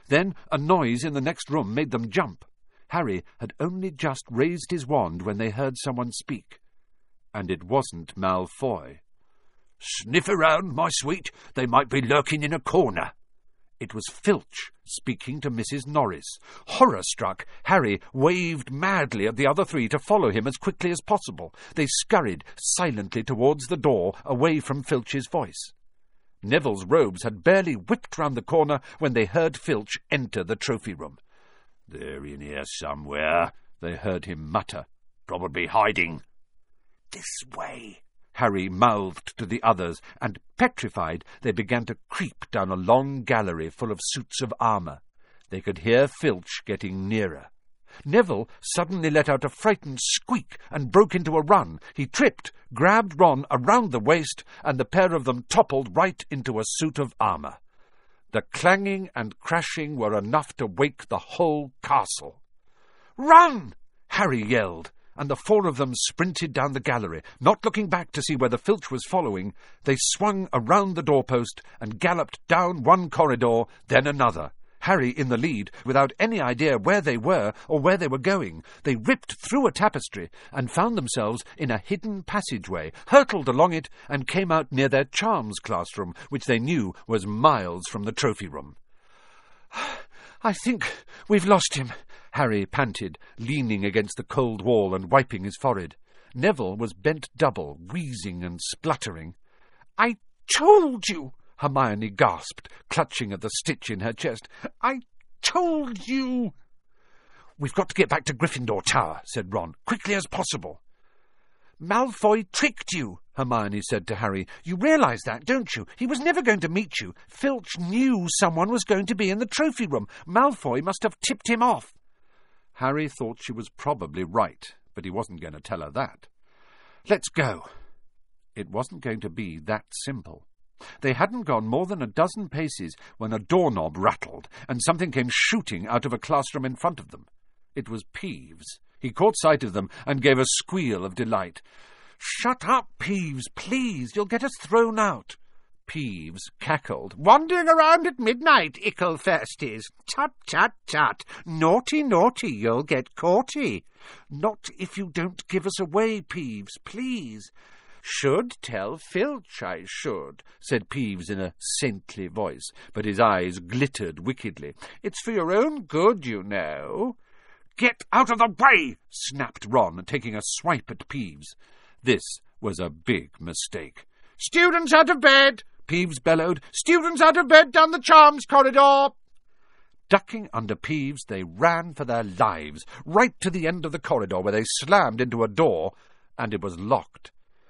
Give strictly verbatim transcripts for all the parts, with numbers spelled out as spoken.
Then a noise in the next room made them jump. Harry had only just raised his wand when they heard someone speak. And it wasn't Malfoy. "Sniff around, my sweet. They might be lurking in a corner." It was Filch speaking to Missus Norris. Horror-struck, Harry waved madly at the other three to follow him as quickly as possible. They scurried silently towards the door, away from Filch's voice. Neville's robes had barely whipped round the corner when they heard Filch enter the trophy room. "They're in here somewhere," they heard him mutter. "Probably hiding." "This way," Harry mouthed to the others, and, petrified, they began to creep down a long gallery full of suits of armour. They could hear Filch getting nearer. Neville suddenly let out a frightened squeak and broke into a run. He tripped, grabbed Ron around the waist, and the pair of them toppled right into a suit of armour. The clanging and crashing were enough to wake the whole castle. "Run!" Harry yelled, and the four of them sprinted down the gallery. Not looking back to see whether Filch was following, they swung around the doorpost and galloped down one corridor, then another. Harry in the lead, without any idea where they were or where they were going. They ripped through a tapestry and found themselves in a hidden passageway, hurtled along it, and came out near their charms classroom, which they knew was miles from the trophy room. "I think we've lost him," Harry panted, leaning against the cold wall and wiping his forehead. Neville was bent double, wheezing and spluttering. "I told you!" Hermione gasped, clutching at the stitch in her chest. "I told you!" "We've got to get back to Gryffindor Tower," said Ron, "quickly as possible." "Malfoy tricked you," Hermione said to Harry. "You realise that, don't you? He was never going to meet you. Filch knew someone was going to be in the trophy room. Malfoy must have tipped him off." Harry thought she was probably right, but he wasn't going to tell her that. "Let's go." It wasn't going to be that simple. They hadn't gone more than a dozen paces when a doorknob rattled, and something came shooting out of a classroom in front of them. It was Peeves. He caught sight of them and gave a squeal of delight. "Shut up, Peeves, please. You'll get us thrown out." Peeves cackled. "Wandering around at midnight, Icklefesties. Tut, tut, tut. Naughty, naughty, you'll get caughty. Not if you don't give us away, Peeves, please." "Should tell Filch, I should," said Peeves in a saintly voice, but his eyes glittered wickedly. "It's for your own good, you know." "Get out of the way!" snapped Ron, taking a swipe at Peeves. This was a big mistake. "Students out of bed!" Peeves bellowed. "Students out of bed down the charms corridor!" Ducking under Peeves, they ran for their lives, right to the end of the corridor, where they slammed into a door, and it was locked.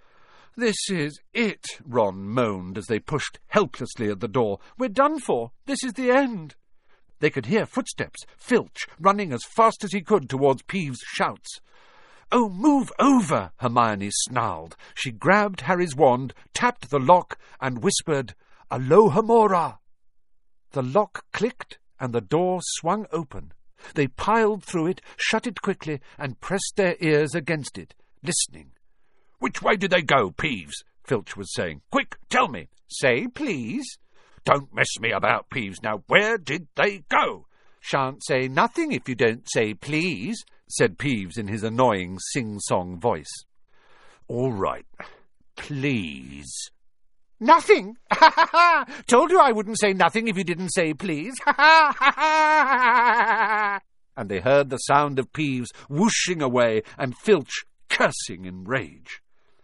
"This is it," Ron moaned as they pushed helplessly at the door. "We're done for. This is the end." They could hear footsteps, Filch running as fast as he could towards Peeves' shouts. "Oh, move over!" Hermione snarled. She grabbed Harry's wand, tapped the lock, and whispered, "Alohomora!" The lock clicked, and the door swung open. They piled through it, shut it quickly, and pressed their ears against it, listening. "Which way did they go, Peeves?" Filch was saying. "Quick, tell me." "Say, please." "Don't mess me about, Peeves. Now, where did they go?" "Shan't say nothing if you don't say please," said Peeves in his annoying sing-song voice. "All right. Please." "Nothing! Ha ha ha! Told you I wouldn't say nothing if you didn't say please. Ha ha ha ha!" And they heard the sound of Peeves whooshing away and Filch cursing in rage.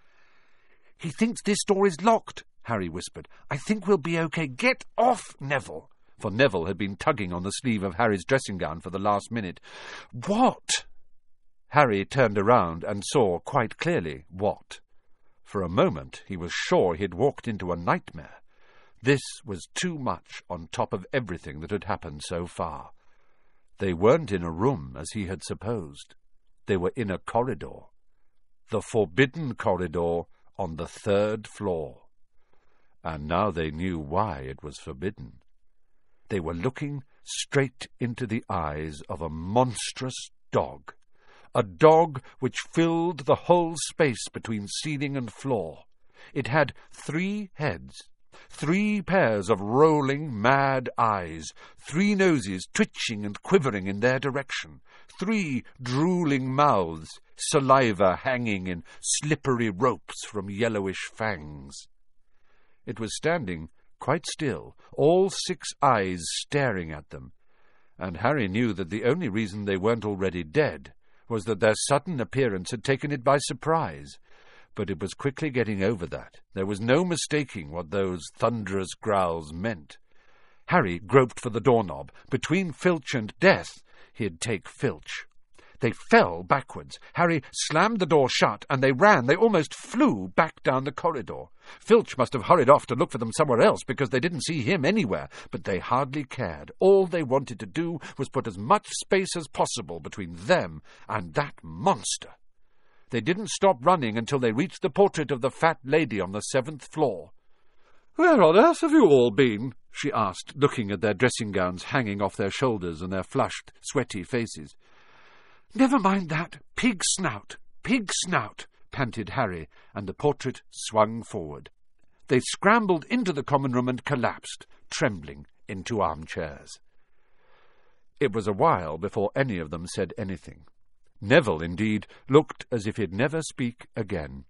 "He thinks this door is locked," Harry whispered. "I think we'll be okay. Get off, Neville." For Neville had been tugging on the sleeve of Harry's dressing gown for the last minute. "What?" Harry turned around and saw quite clearly what. For a moment he was sure he had walked into a nightmare. This was too much on top of everything that had happened so far. They weren't in a room, as he had supposed. They were in a corridor. The forbidden corridor on the third floor. And now they knew why it was forbidden. They were looking straight into the eyes of a monstrous dog. A dog which filled the whole space between ceiling and floor. It had three heads. three pairs of rolling, mad eyes, three noses twitching and quivering in their direction, three drooling mouths, saliva hanging in slippery ropes from yellowish fangs. It was standing quite still, all six eyes staring at them, and Harry knew that the only reason they weren't already dead was that their sudden appearance had taken it by surprise. But it was quickly getting over that. There was no mistaking what those thunderous growls meant. Harry groped for the doorknob. Between Filch and death, he'd take Filch. They fell backwards. Harry slammed the door shut, and they ran. They almost flew back down the corridor. Filch must have hurried off to look for them somewhere else, because they didn't see him anywhere, but they hardly cared. All they wanted to do was put as much space as possible between them and that monster. They didn't stop running until they reached the portrait of the fat lady on the seventh floor. "Where on earth have you all been?" she asked, looking at their dressing gowns hanging off their shoulders and their flushed, sweaty faces. "Never mind that. Pig snout, pig snout," panted Harry, and the portrait swung forward. They scrambled into the common room and collapsed, trembling, into armchairs. It was a while before any of them said anything. Neville, indeed, looked as if he'd never speak again.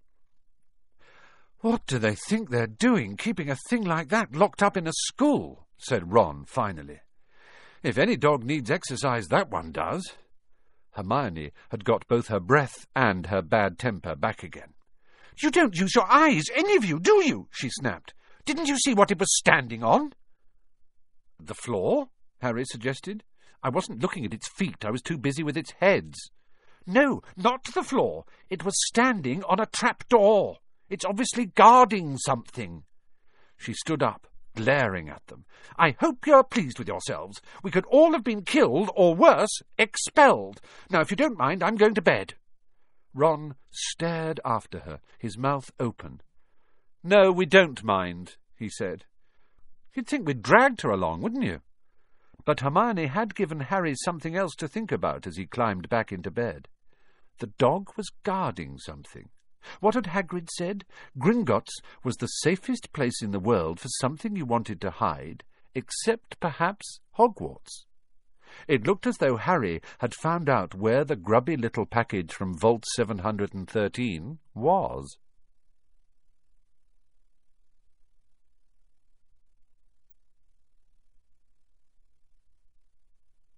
"What do they think they're doing, keeping a thing like that locked up in a school?" said Ron finally. "If any dog needs exercise, that one does." Hermione had got both her breath and her bad temper back again. "You don't use your eyes, any of you, do you?" she snapped. "Didn't you see what it was standing on?" "The floor?" Harry suggested. "I wasn't looking at its feet. I was too busy with its heads." "No, not the floor. It was standing on a trapdoor. It's obviously guarding something." She stood up, glaring at them. "I hope you're pleased with yourselves. We could all have been killed, or worse, expelled. Now, if you don't mind, I'm going to bed." Ron stared after her, his mouth open. "No, we don't mind," he said. "You'd think we'd dragged her along, wouldn't you?" But Hermione had given Harry something else to think about as he climbed back into bed. The dog was guarding something. What had Hagrid said? Gringotts was the safest place in the world for something you wanted to hide, except perhaps Hogwarts. It looked as though Harry had found out where the grubby little package from Vault seven hundred thirteen was.